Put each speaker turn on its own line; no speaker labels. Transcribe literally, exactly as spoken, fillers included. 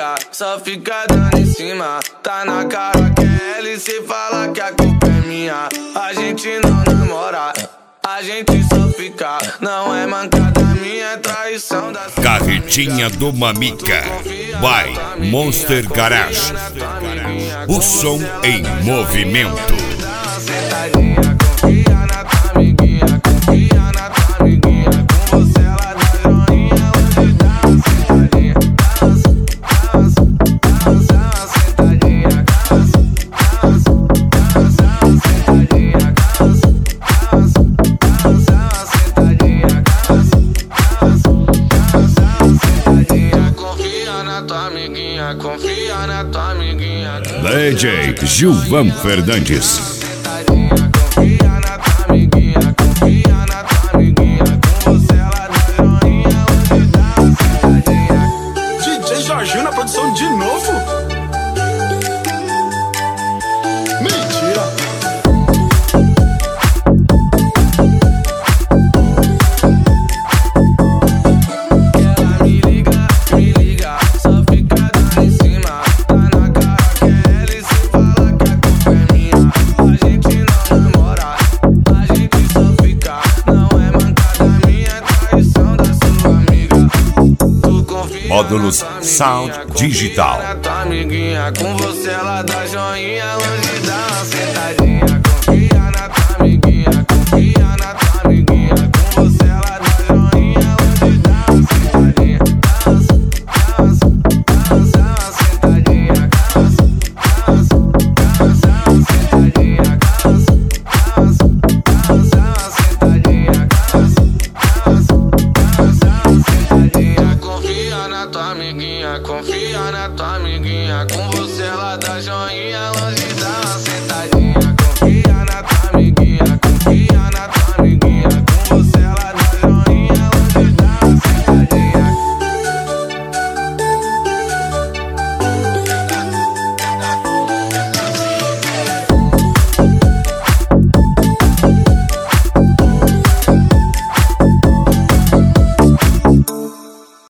liga, só fica dando em cima. Tá na cara que é L, cê fala que a culpa é minha. A gente não namora, a gente só fica. Não é mancada minha, é traição da sua
Carretinha
amiga.
do Mamica by Monster Garage. O som em movimento.
Sentadinha, confia na tua amiguinha, confia na tua amiguinha. Com você ela dá joinha, hoje dá uma sentadinha. Dança, dança, dança, sentadinha. Dança, dança, dança, sentadinha. Dança, dança, dança, sentadinha. Dança, dança, dança, sentadinha. Confia na tua amiguinha, confia na tua amiguinha.
D J Gilvan Fernandes.
Confia na tua amiguinha, confia na tua amiguinha. Com você ela dá joinha, hoje dá uma sentadinha.
D J Jorginho na produção de novo? Mentira!
Ela me liga, me liga, só fica dando em cima. Tá na cara que é L, cê fala que a culpa é minha. A gente não namora, a gente só fica. Não é mancada minha, é traição da sua amiga. Tu confia
Módulos
na tua amiguinha,
Sound
confia
Digital.
na tua amiguinha. Com você ela dá joinha, hoje dá uma sentadinha.